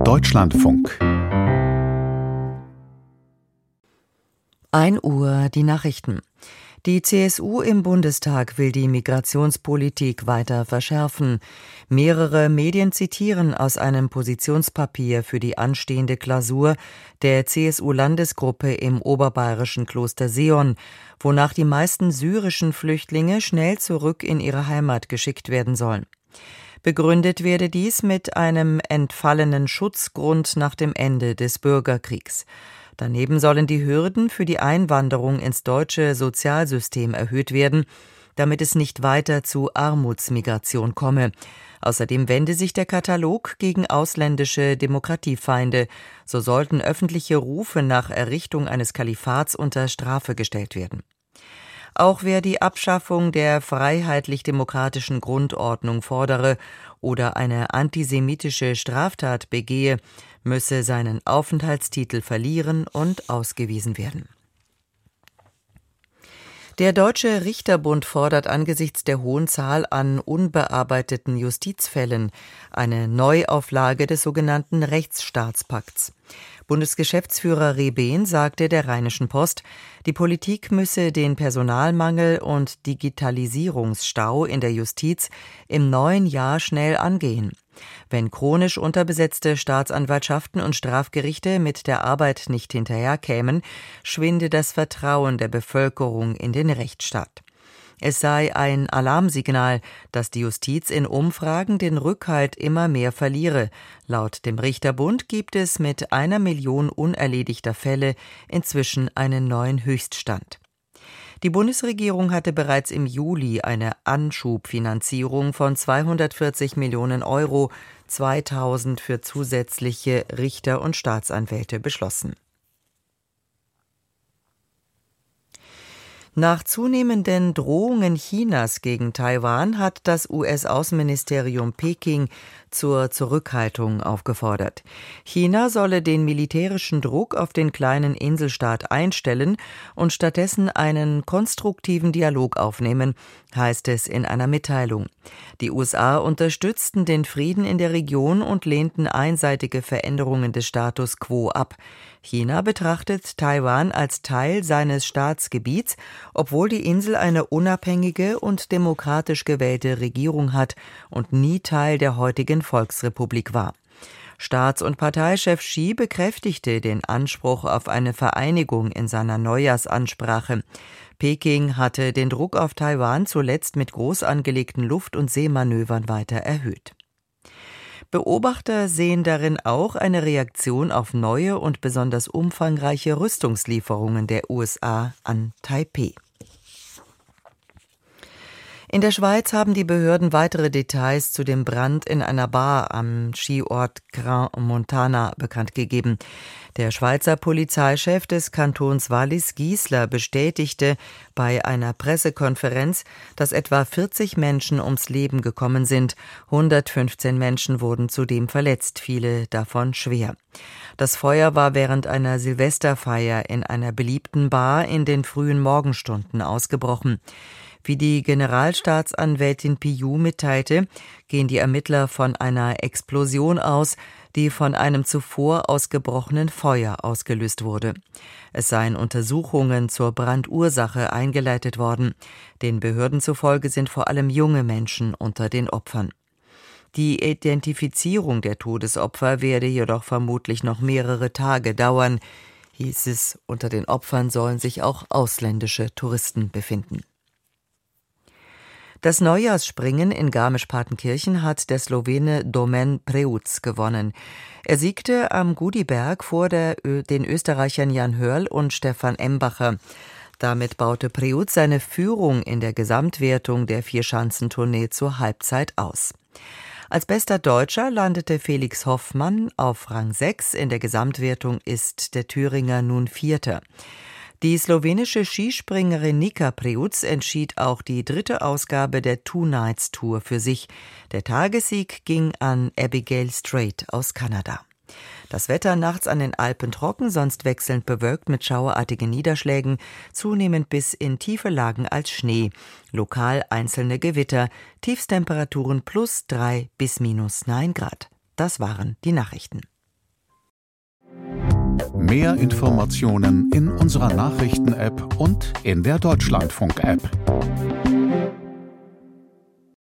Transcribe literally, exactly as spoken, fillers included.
Deutschlandfunk. ein Uhr die Nachrichten. Die C S U im Bundestag will die Migrationspolitik weiter verschärfen. Mehrere Medien zitieren aus einem Positionspapier für die anstehende Klausur der C S U-Landesgruppe im oberbayerischen Kloster Seeon, wonach die meisten syrischen Flüchtlinge schnell zurück in ihre Heimat geschickt werden sollen. Begründet werde dies mit einem entfallenen Schutzgrund nach dem Ende des Bürgerkriegs. Daneben sollen die Hürden für die Einwanderung ins deutsche Sozialsystem erhöht werden, damit es nicht weiter zu Armutsmigration komme. Außerdem wende sich der Katalog gegen ausländische Demokratiefeinde. So sollten öffentliche Rufe nach Errichtung eines Kalifats unter Strafe gestellt werden. Auch wer die Abschaffung der freiheitlich-demokratischen Grundordnung fordere oder eine antisemitische Straftat begehe, müsse seinen Aufenthaltstitel verlieren und ausgewiesen werden. Der Deutsche Richterbund fordert angesichts der hohen Zahl an unbearbeiteten Justizfällen eine Neuauflage des sogenannten Rechtsstaatspakts. Bundesgeschäftsführer Rebehn sagte der Rheinischen Post, die Politik müsse den Personalmangel und Digitalisierungsstau in der Justiz im neuen Jahr schnell angehen. Wenn chronisch unterbesetzte Staatsanwaltschaften und Strafgerichte mit der Arbeit nicht hinterherkämen, schwinde das Vertrauen der Bevölkerung in den Rechtsstaat. Es sei ein Alarmsignal, dass die Justiz in Umfragen den Rückhalt immer mehr verliere. Laut dem Richterbund gibt es mit einer Million unerledigter Fälle inzwischen einen neuen Höchststand. Die Bundesregierung hatte bereits im Juli eine Anschubfinanzierung von zweihundertvierzig Millionen Euro, zweitausend für zusätzliche Richter und Staatsanwälte beschlossen. Nach zunehmenden Drohungen Chinas gegen Taiwan hat das U S-Außenministerium Peking zur Zurückhaltung aufgefordert. China solle den militärischen Druck auf den kleinen Inselstaat einstellen und stattdessen einen konstruktiven Dialog aufnehmen, heißt es in einer Mitteilung. Die U S A unterstützten den Frieden in der Region und lehnten einseitige Veränderungen des Status quo ab. China betrachtet Taiwan als Teil seines Staatsgebiets, obwohl die Insel eine unabhängige und demokratisch gewählte Regierung hat und nie Teil der heutigen Volksrepublik war. Staats- und Parteichef Xi bekräftigte den Anspruch auf eine Vereinigung in seiner Neujahrsansprache. Peking hatte den Druck auf Taiwan zuletzt mit groß angelegten Luft- und Seemanövern weiter erhöht. Beobachter sehen darin auch eine Reaktion auf neue und besonders umfangreiche Rüstungslieferungen der U S A an Taipeh. In der Schweiz haben die Behörden weitere Details zu dem Brand in einer Bar am Skiort Crans-Montana bekannt gegeben. Der Schweizer Polizeichef des Kantons Wallis, Giesler, bestätigte bei einer Pressekonferenz, dass etwa vierzig Menschen ums Leben gekommen sind. hundertfünfzehn Menschen wurden zudem verletzt, viele davon schwer. Das Feuer war während einer Silvesterfeier in einer beliebten Bar in den frühen Morgenstunden ausgebrochen. Wie die Generalstaatsanwältin Piou mitteilte, gehen die Ermittler von einer Explosion aus, die von einem zuvor ausgebrochenen Feuer ausgelöst wurde. Es seien Untersuchungen zur Brandursache eingeleitet worden. Den Behörden zufolge sind vor allem junge Menschen unter den Opfern. Die Identifizierung der Todesopfer werde jedoch vermutlich noch mehrere Tage dauern, hieß es. Unter den Opfern sollen sich auch ausländische Touristen befinden. Das Neujahrsspringen in Garmisch-Partenkirchen hat der Slowene Domen Preuc gewonnen. Er siegte am Gudiberg vor der, den Österreichern Jan Hörl und Stefan Embacher. Damit baute Preuc seine Führung in der Gesamtwertung der Vierschanzentournee zur Halbzeit aus. Als bester Deutscher landete Felix Hoffmann auf Rang sechs. In der Gesamtwertung ist der Thüringer nun Vierter. Die slowenische Skispringerin Nika Preuc entschied auch die dritte Ausgabe der Two Nights Tour für sich. Der Tagessieg ging an Abigail Strait aus Kanada. Das Wetter nachts an den Alpen trocken, sonst wechselnd bewölkt mit schauerartigen Niederschlägen, zunehmend bis in tiefe Lagen als Schnee. Lokal einzelne Gewitter, Tiefstemperaturen plus drei bis minus neun Grad. Das waren die Nachrichten. Mehr Informationen in unserer Nachrichten-App und in der Deutschlandfunk-App.